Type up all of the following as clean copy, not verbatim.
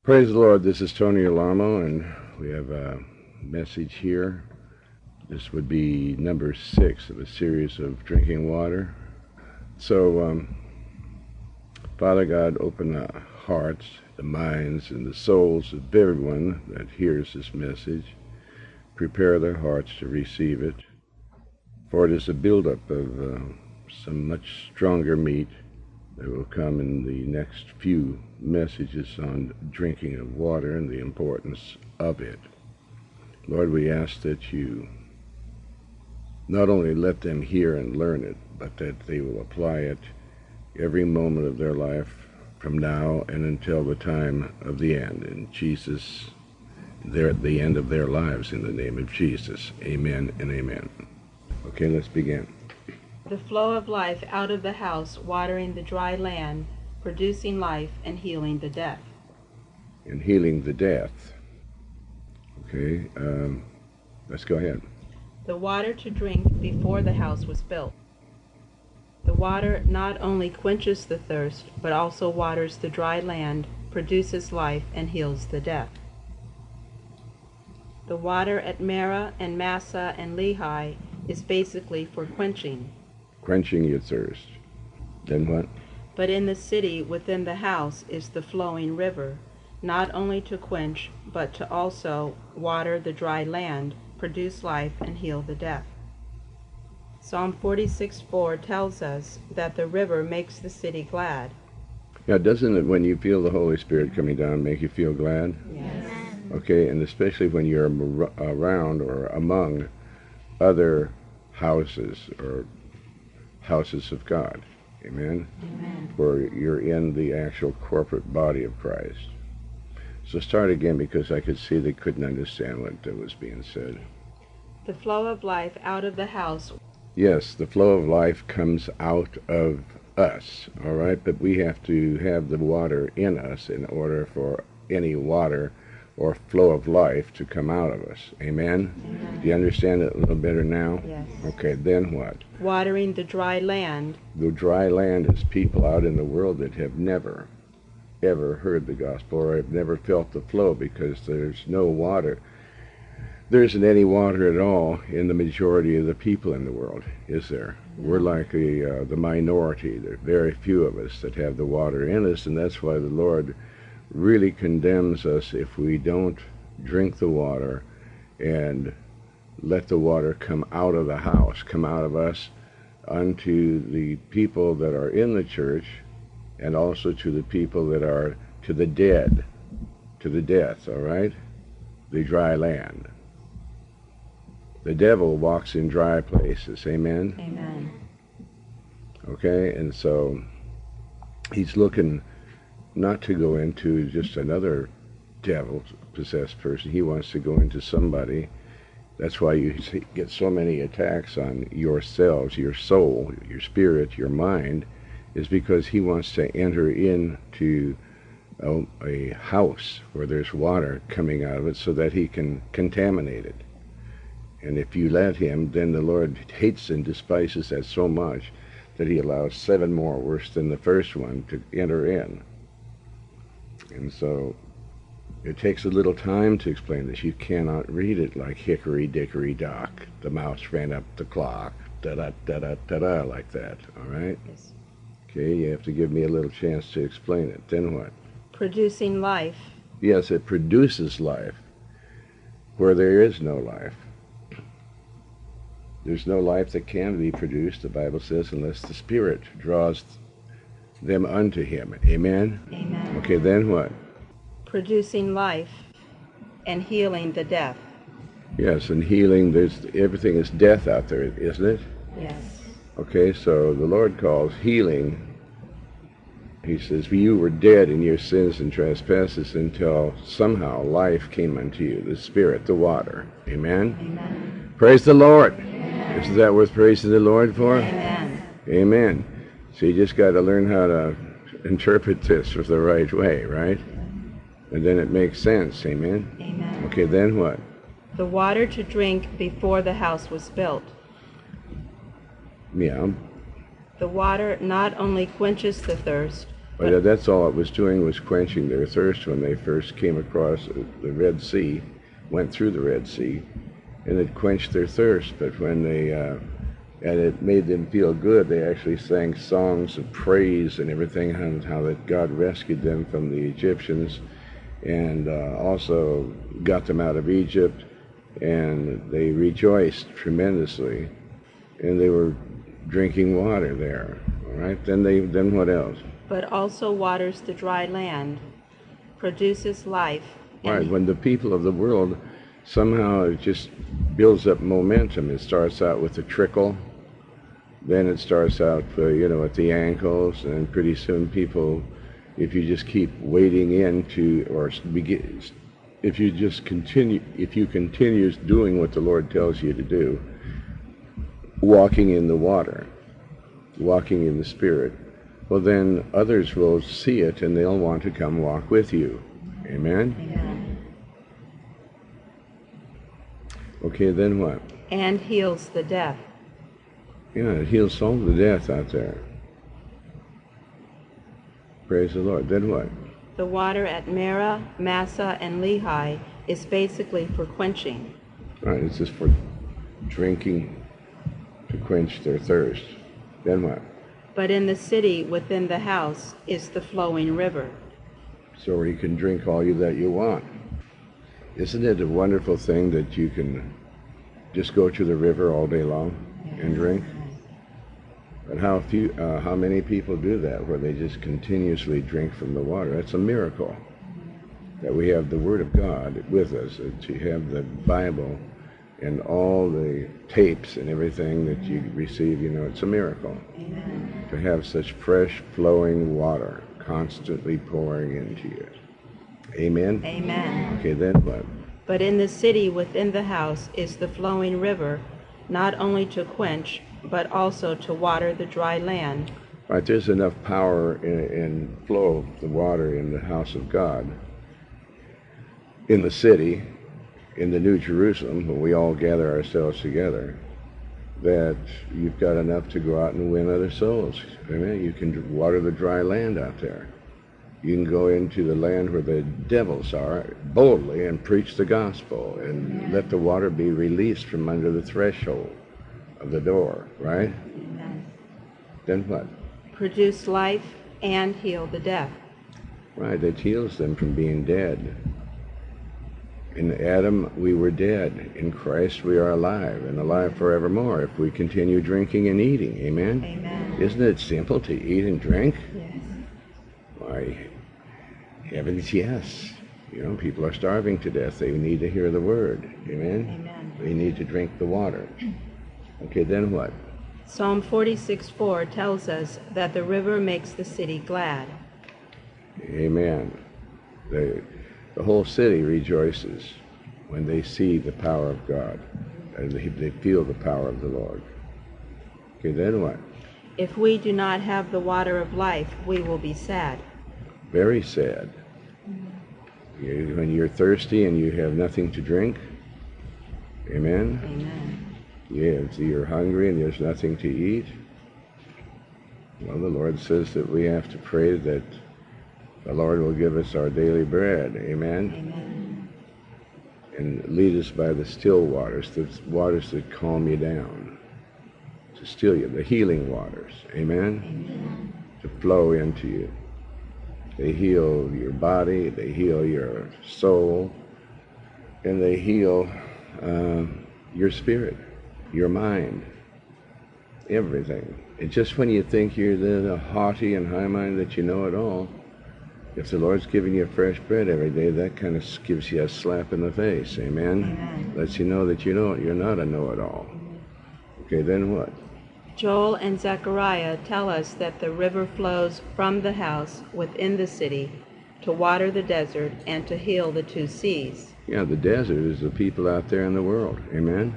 Praise the Lord. This is Tony Alamo, and we have a message here. This would be number 6 of a series of drinking water. So, Father God, open the hearts, the minds, and the souls of everyone that hears this message. Prepare their hearts to receive it, for it is a buildup of some much stronger meat that will come in the next few messages on drinking of water and the importance of it. Lord, we ask that you not only let them hear and learn it, but that they will apply it every moment of their life from now and until the time of the end. In Jesus, they're at the end of their lives, in the name of Jesus. Amen and amen. Okay, let's begin. The flow of life out of the house, watering the dry land, producing life and healing the death. And healing the death. Okay, let's go ahead. The water to drink before the house was built. The water not only quenches the thirst, but also waters the dry land, produces life, and heals the death. The water at Marah and Massa and Lehi is basically for quenching. Quenching your thirst. Then what? But in the city within the house is the flowing river, not only to quench, but to also water the dry land, produce life, and heal the death. Psalm 46:4 tells us that the river makes the city glad. Yeah, doesn't it, when you feel the Holy Spirit coming down, make you feel glad? Yes. Okay, and especially when you're around or among other houses or houses of God. Amen? Amen. Where you're in the actual corporate body of Christ. So start again, because I could see they couldn't understand what was being said. The flow of life out of the house. Yes, the flow of life comes out of us, all right? But we have to have the water in us in order for any water or flow of life to come out of us. Amen? Amen. Do you understand it a little better now? Yes. Okay, then what? Watering the dry land. The dry land is people out in the world that have never, ever heard the gospel or have never felt the flow, because there's no water. There isn't any water at all in the majority of the people in the world, is there? No. We're like the minority. There are very few of us that have the water in us, and that's why the Lord really condemns us if we don't drink the water and let the water come out of the house, come out of us, unto the people that are in the church, and also to the people that are to the dead, to the death, all right? The dry land. The devil walks in dry places, amen? Amen. Okay, and so he's looking not to go into just another devil-possessed person. He wants to go into somebody. That's why you get so many attacks on yourselves, your soul, your spirit, your mind, is because he wants to enter into a house where there's water coming out of it so that he can contaminate it. And if you let him, then the Lord hates and despises that so much that he allows 7 more worse than the first one to enter in. And so it takes a little time to explain this. You cannot read it like hickory dickory dock. The mouse ran up the clock, da-da-da-da-da-da, like that, all right? Yes. Okay, you have to give me a little chance to explain it. Then what? Producing life. Yes, it produces life where there is no life. There's no life that can be produced, the Bible says, unless the Spirit draws them unto him. Amen? Amen. Okay, then what? Producing life and healing the death. Yes, and healing, everything is death out there, isn't it? Yes. Okay, so the Lord calls healing, he says, for you were dead in your sins and trespasses until somehow life came unto you, the Spirit, the water. Amen? Amen. Praise the Lord. Amen. Isn't that worth praising the Lord for? Amen. Amen. So you just got to learn how to interpret this the right way, right? And then it makes sense. Amen? Amen. Okay, then what? The water to drink before the house was built. Yeah. The water not only quenches the thirst, But that's all it was doing, was quenching their thirst when they first came across the Red Sea, went through the Red Sea, and it quenched their thirst. But when they, and it made them feel good, they actually sang songs of praise and everything, how that God rescued them from the Egyptians, and also got them out of Egypt, and they rejoiced tremendously, and they were drinking water there. All right, then what else? But also waters the dry land, produces life. Right, when the people of the world, somehow it just builds up momentum. It starts out with a trickle, then it starts out, at the ankles, and pretty soon people, if you just keep wading into, or begin, if you continue doing what the Lord tells you to do, walking in the water, walking in the Spirit, well, then others will see it and they'll want to come walk with you. Amen? Amen. Okay, then what? And heals the deaf. Yeah, it heals all the death out there. Praise the Lord. Then what? The water at Merah, Massa, and Lehi is basically for quenching. Right, it's just for drinking to quench their thirst. Then what? But in the city within the house is the flowing river. So you can drink all that you want. Isn't it a wonderful thing that you can just go to the river all day long and drink? But how many people do that, where they just continuously drink from the water? That's a miracle, that we have the Word of God with us, that you have the Bible and all the tapes and everything that you receive. It's a miracle. Amen. To have such fresh flowing water constantly pouring into you. Amen? Amen. Okay, then what? But in the city within the house is the flowing river, not only to quench, but also to water the dry land. Right, there's enough power in flow of the water in the house of God, in the city, in the New Jerusalem, when we all gather ourselves together, that you've got enough to go out and win other souls. Amen? You can water the dry land out there. You can go into the land where the devils are boldly and preach the gospel and let the water be released from under the threshold of the door, right? Amen. Then what? Produce life and heal the deaf. Right, it heals them from being dead. In Adam, we were dead. In Christ, we are alive, and alive forevermore if we continue drinking and eating. Amen? Amen. Isn't it simple to eat and drink? Yes. Why, heavens, yes. People are starving to death. They need to hear the Word. Amen? Amen. They need to drink the water. Okay, then what? Psalm 46:4 tells us that the river makes the city glad. Amen. The whole city rejoices when they see the power of God, and they feel the power of the Lord. Okay, then what? If we do not have the water of life, we will be sad. Very sad. When you're thirsty and you have nothing to drink. Amen? Amen. You're hungry and there's nothing to eat. Well, the Lord says that we have to pray that the Lord will give us our daily bread. Amen? Amen. And lead us by the still waters, the waters that calm you down, to still you, the healing waters. Amen? Amen. To flow into you. They heal your body, they heal your soul, and they heal your spirit, your mind, everything. And just when you think you're the haughty and high-minded that you know it all, if the Lord's giving you fresh bread every day, that kind of gives you a slap in the face. Amen? Amen. Lets you know that you're not a know-it-all. Okay, then what? Joel and Zechariah tell us that the river flows from the house within the city to water the desert and to heal the two seas. Yeah, the desert is the people out there in the world. Amen?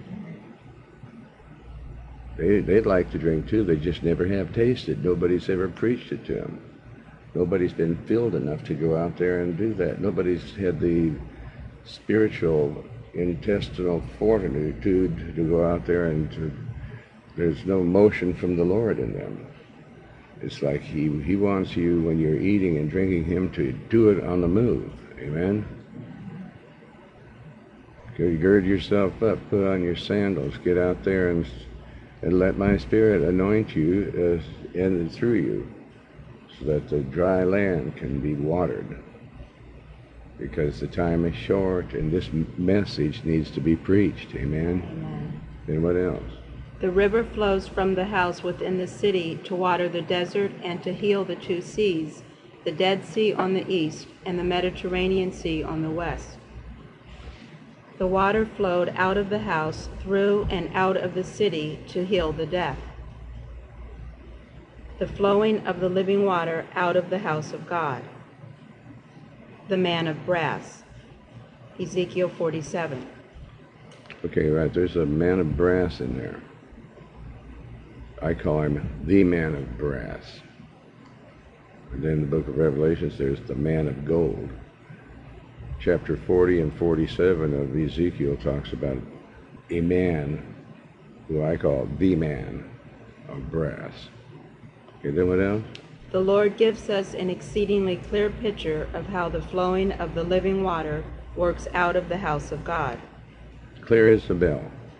They'd like to drink too, they just never have tasted. Nobody's ever preached it to them. Nobody's been filled enough to go out there and do that. Nobody's had the spiritual, intestinal fortitude to go out there and there's no motion from the Lord in them. It's like he wants you, when you're eating and drinking him, to do it on the move. Amen? Gird yourself up, put on your sandals, get out there and let my Spirit anoint you and through you, so that the dry land can be watered. Because the time is short and this message needs to be preached. Amen? Amen. And what else? The river flows from the house within the city to water the desert and to heal the two seas, the Dead Sea on the east and the Mediterranean Sea on the west. The water flowed out of the house, through and out of the city to heal the deaf. The flowing of the living water out of the house of God. The man of brass. Ezekiel 47. Okay, right, there's a man of brass in there. I call him the man of brass. And then in the book of Revelations, there's the man of gold. Chapter 40 and 47 of Ezekiel talks about a man who I call the man of brass. Okay, then what else? The Lord gives us an exceedingly clear picture of how the flowing of the living water works out of the house of God. Clear as a bell.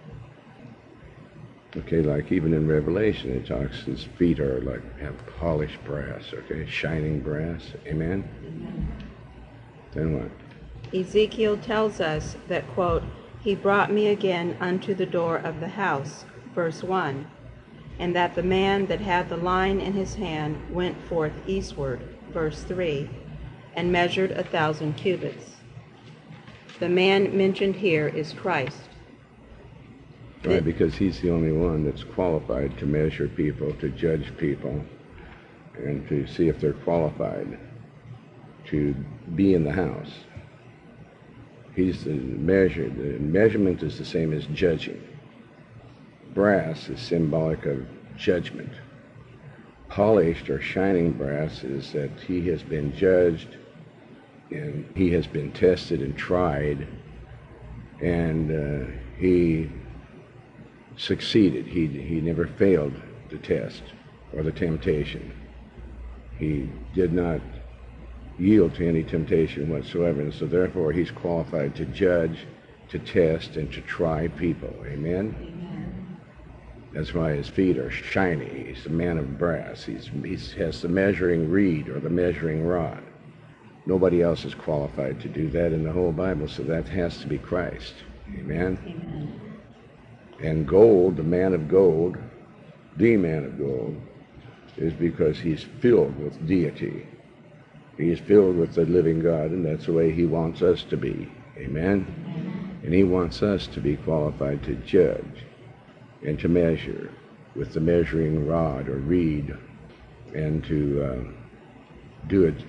Okay, like even in Revelation, it talks his feet are like have polished brass, okay, shining brass. Amen? Amen. Then what? Ezekiel tells us that, quote, he brought me again unto the door of the house, verse 1, and that the man that had the line in his hand went forth eastward, verse 3, and measured 1,000 cubits. The man mentioned here is Christ. Right, because he's the only one that's qualified to measure people, to judge people, and to see if they're qualified to be in the house. He's the measure. The measurement is the same as judging. Brass is symbolic of judgment. Polished or shining brass is that he has been judged and he has been tested and tried, and he succeeded. He never failed the test or the temptation. He did not yield to any temptation whatsoever, and so therefore he's qualified to judge, to test, and to try people. Amen? Amen. That's why his feet are shiny. He's a man of brass. He has the measuring reed or the measuring rod. Nobody else is qualified to do that in the whole Bible, so that has to be Christ. Amen? Amen. And gold, the man of gold, the man of gold, is because he's filled with deity. He is filled with the living God, and that's the way he wants us to be. Amen? Amen. And he wants us to be qualified to judge and to measure with the measuring rod or reed, and to do it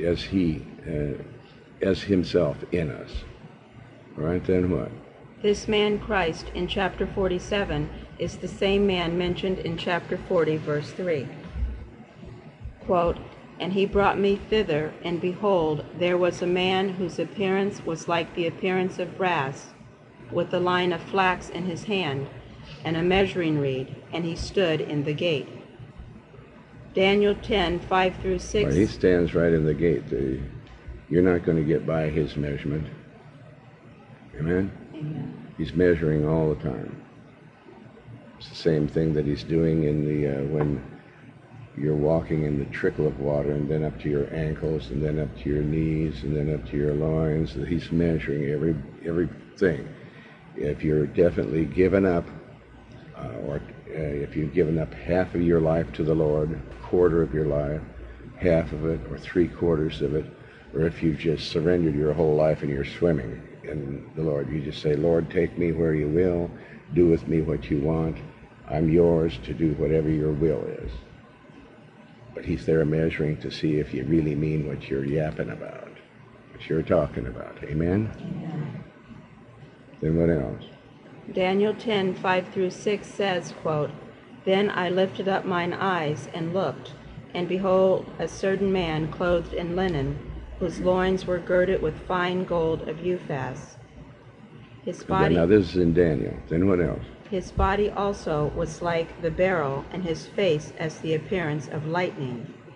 as himself in us. All right, then what? This man Christ in chapter 47 is the same man mentioned in chapter 40, verse 3. Quote, and he brought me thither, and behold, there was a man whose appearance was like the appearance of brass, with a line of flax in his hand, and a measuring reed, and he stood in the gate. Daniel 10, 5 through 6. Right, he stands right in the gate. You're not going to get by his measurement. Amen? Amen. He's measuring all the time. It's the same thing that he's doing in the when you're walking in the trickle of water, and then up to your ankles, and then up to your knees, and then up to your loins. He's measuring everything. If you're definitely given up, or if you've given up half of your life to the Lord, a quarter of your life, half of it, or 3/4 of it, or if you've just surrendered your whole life and you're swimming in the Lord, you just say, Lord, take me where you will, do with me what you want. I'm yours to do whatever your will is. But he's there measuring to see if you really mean what you're yapping about, what you're talking about. Amen? Amen. Then what else? Daniel 10, 5 through 6 says, quote, then I lifted up mine eyes and looked, and behold, a certain man clothed in linen, whose loins were girded with fine gold of Uphaz. His body, now this is in Daniel. Then what else? his body also was like the beryl, and his face as the appearance of lightning.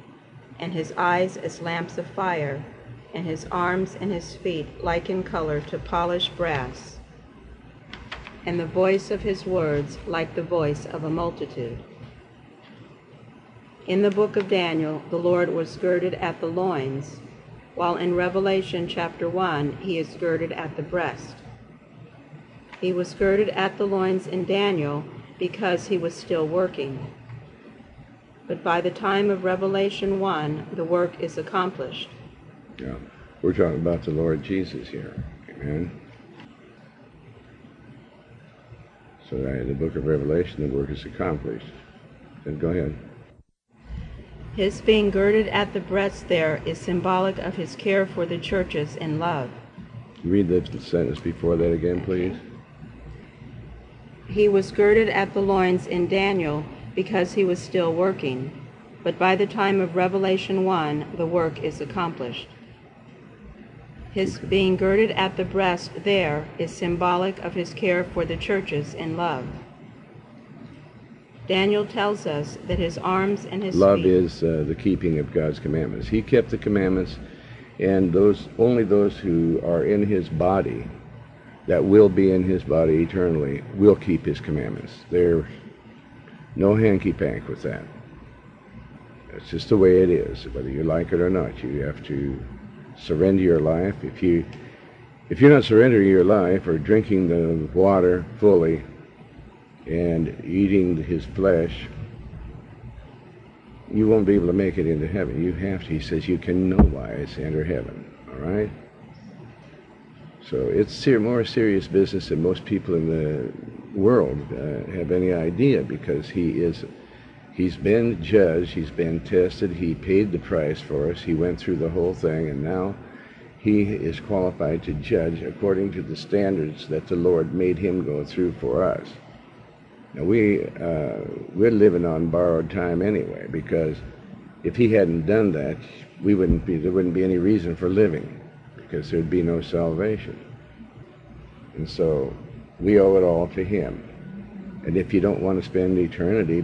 and his eyes as lamps of fire, and his arms and his feet like in color to polished brass, and the voice of his words like the voice of a multitude. In the book of Daniel, the Lord was girded at the loins, while in Revelation chapter 1, he is girded at the breast. He was girded at the loins in Daniel because he was still working. But by the time of Revelation 1, the work is accomplished. Yeah, we're talking about the Lord Jesus here. Amen. So in the book of Revelation, the work is accomplished. Then go ahead. His being girded at the breast there is symbolic of his care for the churches in love. Read the sentence before that again, please. He was girded at the loins in Daniel because he was still working, but by the time of Revelation 1, the work is accomplished. His being girded at the breast there is symbolic of his care for the churches in love. Daniel tells us that his arms and his love feet... is the keeping of God's commandments. He kept the commandments, and only those who are in his body, that will be in his body eternally, will keep his commandments. There's no hanky-pank with that. It's just the way it is, whether you like it or not. You have to surrender your life. If you're not surrendering your life or drinking the water fully and eating his flesh, you won't be able to make it into heaven. You have to. He says you can no wise enter heaven. All right? So it's more serious business than most people in the world have any idea, because he's been judged, he's been tested, he paid the price for us, he went through the whole thing, and now he is qualified to judge according to the standards that the Lord made him go through for us. Now we're living on borrowed time anyway, because if he hadn't done that, there wouldn't be any reason for living, because there'd be no salvation. And so we owe it all to him. And if you don't want to spend eternity,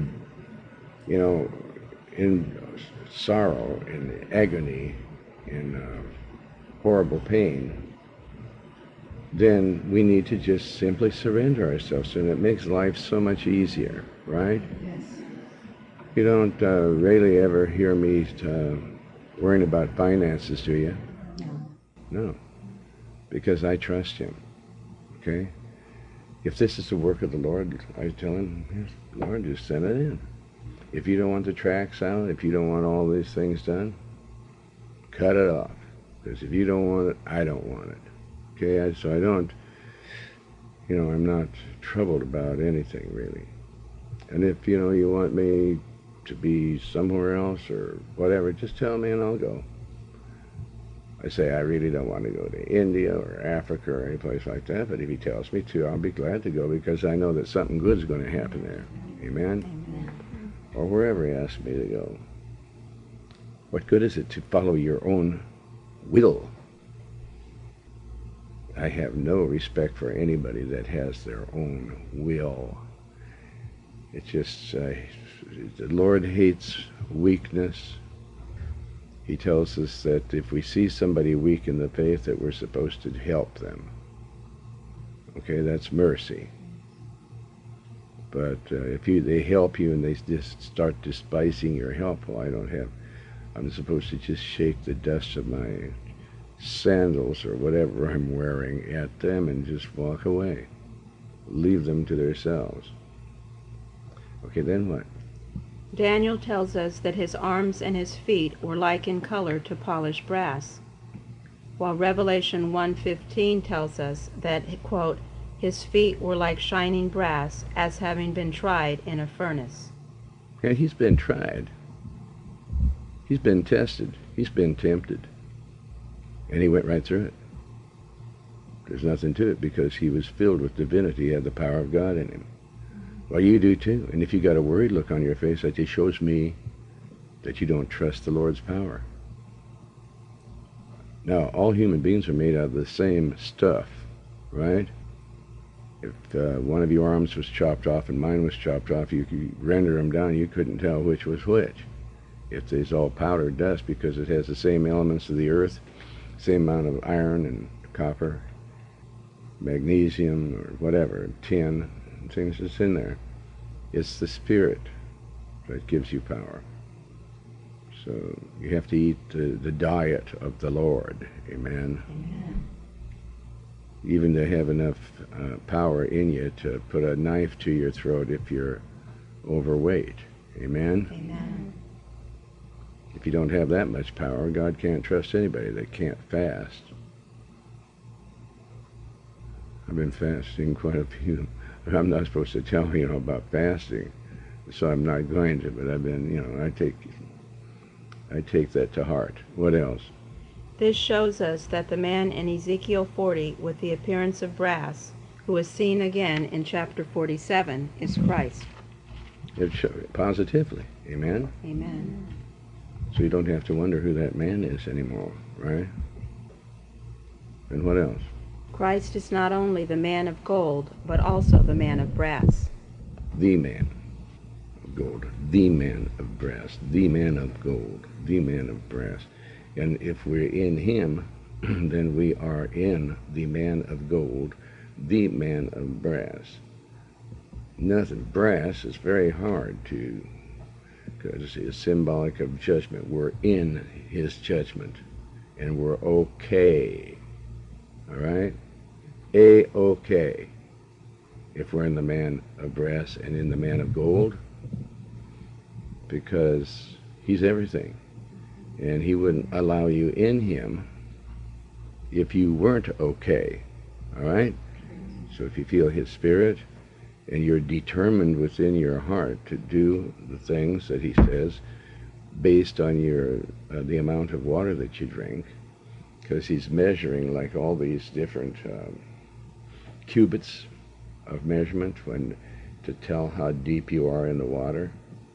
in sorrow, in agony, in horrible pain, then we need to just simply surrender ourselves, and it makes life so much easier, right? Yes. You don't really ever hear me worrying about finances, do you? No, because I trust him, okay? If this is the work of the Lord, I tell him, yes, Lord, just send it in. If you don't want the tracts out, if you don't want all these things done, cut it off. Because if you don't want it, I don't want it. Okay, so I don't, I'm not troubled about anything, really. And if, you want me to be somewhere else or whatever, just tell me and I'll go. I say I really don't want to go to India or Africa or any place like that, but if he tells me to, I'll be glad to go, because I know that something good is going to happen there. Amen? Amen. Or wherever he asks me to go. What good is it to follow your own will? I have no respect for anybody that has their own will. It's just, the Lord hates weakness. He tells us that if we see somebody weak in the faith, that we're supposed to help them. Okay, that's mercy. But if they help you and they just start despising your help, well, I'm supposed to just shake the dust of my sandals or whatever I'm wearing at them and just walk away. Leave them to themselves. Okay, then what? Daniel tells us that his arms and his feet were like in color to polished brass, while Revelation 1:15 tells us that, quote, his feet were like shining brass, as having been tried in a furnace. Yeah, he's been tried. He's been tested. He's been tempted. And he went right through it. There's nothing to it, because he was filled with divinity. He had the power of God in him. Well, you do too. And if you got a worried look on your face, that just shows me that you don't trust the Lord's power. Now, all human beings are made out of the same stuff, right? If one of your arms was chopped off and mine was chopped off, you could render them down, you couldn't tell which was which. If it's all powder dust, because it has the same elements of the earth, same amount of iron and copper, magnesium or whatever, tin, things that's in there. It's the Spirit that gives you power. So you have to eat the diet of the Lord. Amen. Amen. Even to have enough power in you to put a knife to your throat if you're overweight. Amen. Amen. If you don't have that much power, God can't trust anybody that can't fast. I've been fasting quite a few. I'm not supposed to tell you about fasting, so I'm not going to. But I've been, I take that to heart. What else? This shows us that the man in Ezekiel 40 with the appearance of brass, who is seen again in chapter 47, is Christ. It positively. Amen. Amen. So you don't have to wonder who that man is anymore, right? And what else? Christ is not only the man of gold, but also the man of brass. The man of gold, the man of brass, the man of gold, the man of brass. And if we're in him, then we are in the man of gold, the man of brass. Nothing. Brass is very hard to, because it's symbolic of judgment. We're in his judgment, and we're okay. All right? A-okay. If we're in the man of brass and in the man of gold, because he's everything. And he wouldn't allow you in him if you weren't okay. All right? So if you feel his Spirit and you're determined within your heart to do the things that he says based on your the amount of water that you drink, because he's measuring like all these different cubits of measurement to tell how deep you are in the water.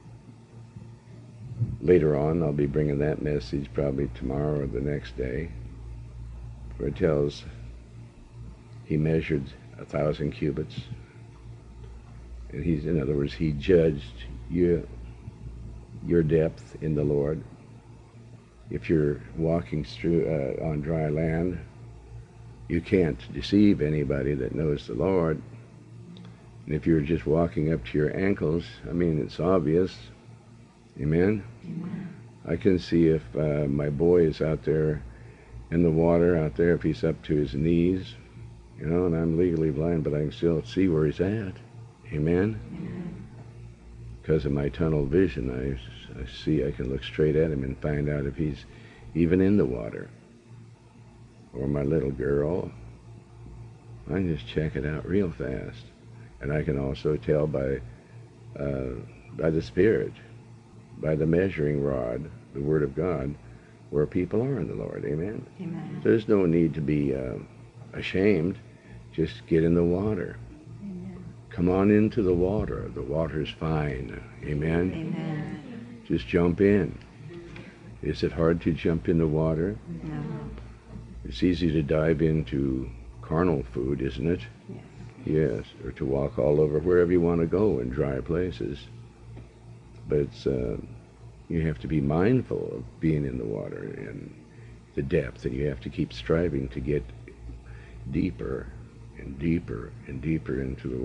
Later on, I'll be bringing that message probably tomorrow or the next day, where it tells he measured 1,000 cubits. And he's, in other words, he judged your depth in the Lord. If you're walking through on dry land, you can't deceive anybody that knows the Lord. And if you're just walking up to your ankles, I mean, it's obvious. Amen? Amen. I can see if my boy is out there in the water, out there, if he's up to his knees, and I'm legally blind, but I can still see where he's at. Amen? Amen. Because of my tunnel vision, I see, I can look straight at him and find out if he's even in the water. Or my little girl, I can just check it out real fast. And I can also tell by the Spirit, by the measuring rod, the Word of God, where people are in the Lord. Amen? Amen. There's no need to be ashamed. Just get in the water. Amen. Come on into the water. The water's fine. Amen? Amen. Just jump in. Is it hard to jump in the water? No. It's easy to dive into carnal food, isn't it? Yes. Yes, or to walk all over wherever you want to go in dry places. But it's, you have to be mindful of being in the water and the depth, and you have to keep striving to get deeper and deeper and deeper into the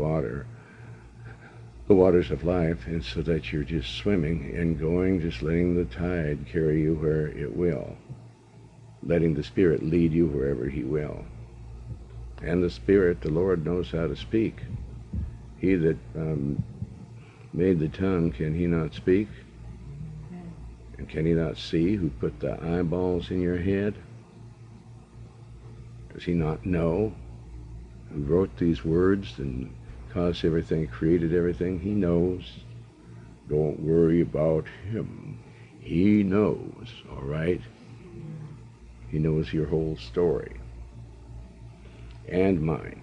waters of life, and so that you're just swimming and going, just letting the tide carry you where it will, letting the Spirit lead you wherever he will. And the Spirit, the Lord, knows how to speak. He that made the tongue, can he not speak? And can he not see, who put the eyeballs in your head? Does he not know, who wrote these words and caused everything, created everything? He knows. Don't worry about him. He knows, all right? He knows your whole story. And mine.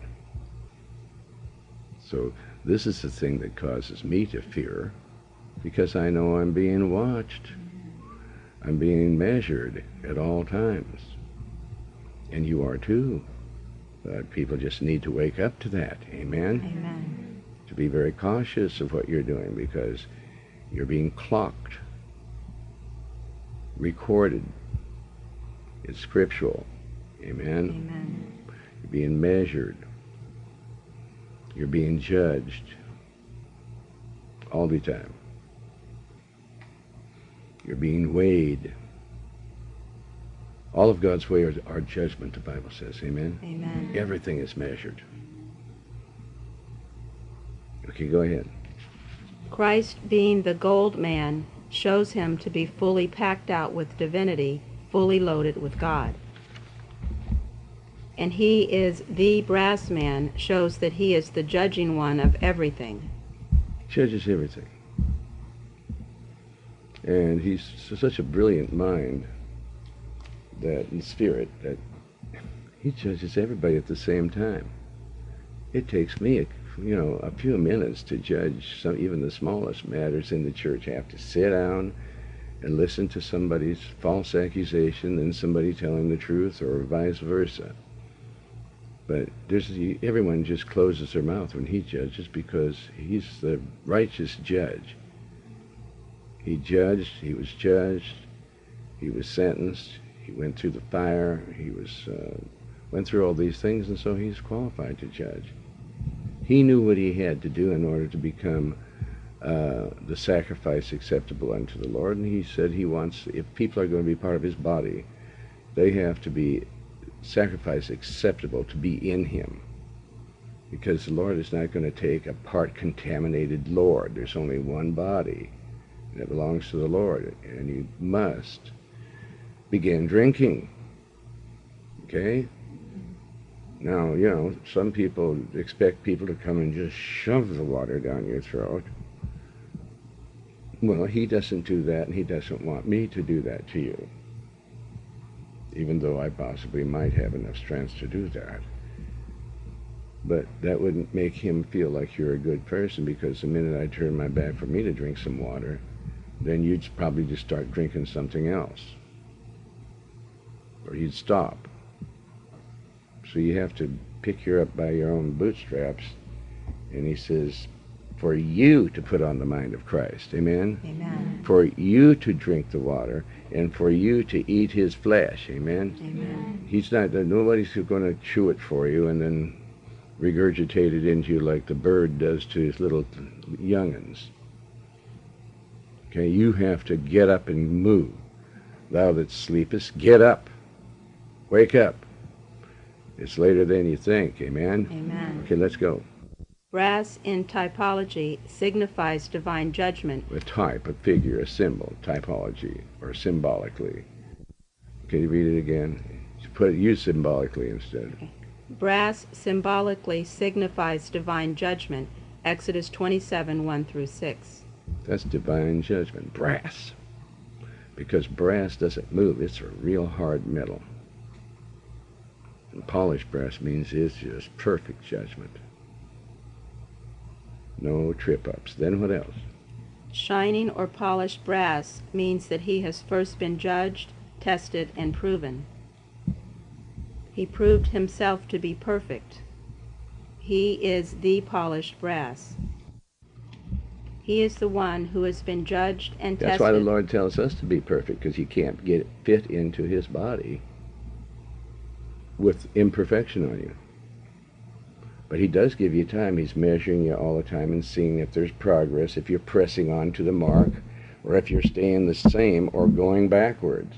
So this is the thing that causes me to fear, because I know I'm being watched. I'm being measured at all times. And you are too. But people just need to wake up to that. Amen? Amen. To be very cautious of what you're doing, because you're being clocked. recorded. It's scriptural. Amen? Amen. You're being measured. You're being judged all the time. You're being weighed. All of God's ways are judgment, the Bible says. Amen? Amen. Everything is measured. Okay, go ahead. Christ, being the gold man, shows him to be fully packed out with divinity, fully loaded with God. And he is the brass man, shows that he is the judging one of everything. Judges everything. And he's such a brilliant mind that in spirit that he judges everybody at the same time. It takes me a few minutes to judge even the smallest matters in the church. I have to sit down and listen to somebody's false accusation, then somebody telling the truth, or vice versa. But everyone just closes their mouth when he judges, because he's the righteous judge. He judged, he was judged, he was sentenced, he went through the fire, he went through all these things, and so he's qualified to judge. He knew what he had to do in order to become the sacrifice acceptable unto the Lord, and he said he wants, if people are going to be part of his body, they have to be sacrifice acceptable to be in him, because the Lord is not going to take a part-contaminated Lord. There's only one body, and it belongs to the Lord, and you must begin drinking. Okay? Now, some people expect people to come and just shove the water down your throat. Well, he doesn't do that, and he doesn't want me to do that to you, even though I possibly might have enough strength to do that. But that wouldn't make him feel like you're a good person, because the minute I turn my back for me to drink some water, then you'd probably just start drinking something else, or he'd stop. So you have to pick her up by your own bootstraps. And he says, for you to put on the mind of Christ. Amen? Amen. For you to drink the water, and for you to eat his flesh. Amen? Amen. Nobody's going to chew it for you and then regurgitate it into you like the bird does to his little young'uns. Okay, you have to get up and move. Thou that sleepest, get up. Wake up. It's later than you think. Amen? Amen. Okay, let's go. Brass in typology signifies divine judgment. A type, a figure, a symbol, typology, or symbolically. Can you read it again? Use symbolically instead. Okay. Brass symbolically signifies divine judgment. Exodus 27, 1 through 6. That's divine judgment. Brass. Because brass doesn't move. It's a real hard metal. And polished brass means it's just perfect judgment. No trip-ups. Then what else? Shining or polished brass means that he has first been judged, tested, and proven. He proved himself to be perfect. He is the polished brass. He is the one who has been judged and tested. That's why the Lord tells us to be perfect, because he can't fit into his body with imperfection on you. But he does give you time. He's measuring you all the time and seeing if there's progress, if you're pressing on to the mark, or if you're staying the same or going backwards.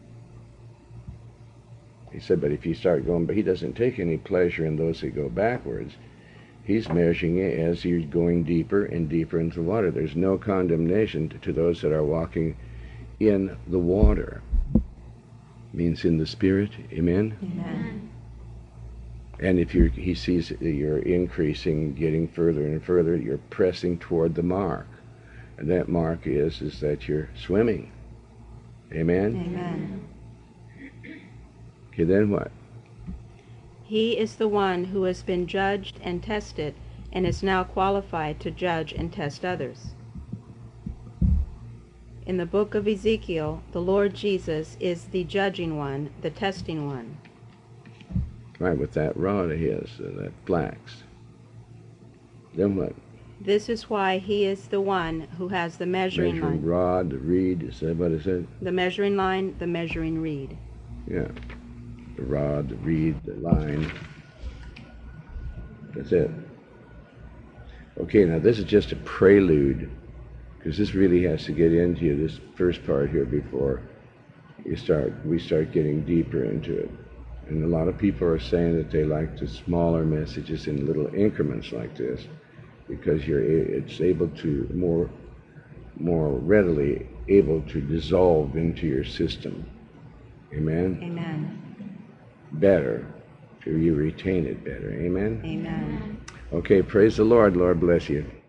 He said, but if you start going, but he doesn't take any pleasure in those that go backwards. He's measuring it as you're going deeper and deeper into the water. There's no condemnation to those that are walking in the water. Means in the Spirit. Amen? Amen. And if he sees that you're increasing, getting further and further, you're pressing toward the mark. And that mark is that you're swimming. Amen? Amen. Okay, then what? He is the one who has been judged and tested and is now qualified to judge and test others. In the book of Ezekiel, the Lord Jesus is the judging one, the testing one. Right, with that rod of his, that flax. Then what? This is why he is the one who has the measuring line. rod, the reed, is that what it said? The measuring line, the measuring reed. Yeah. The rod, the reed, the line. That's it. Okay, now this is just a prelude, because this really has to get into this first part here before we start getting deeper into it. And a lot of people are saying that they like the smaller messages in little increments like this, because it's able to more readily able to dissolve into your system. Amen? Amen. Better. So you retain it better. Amen? Amen. Okay, praise the Lord. Lord bless you.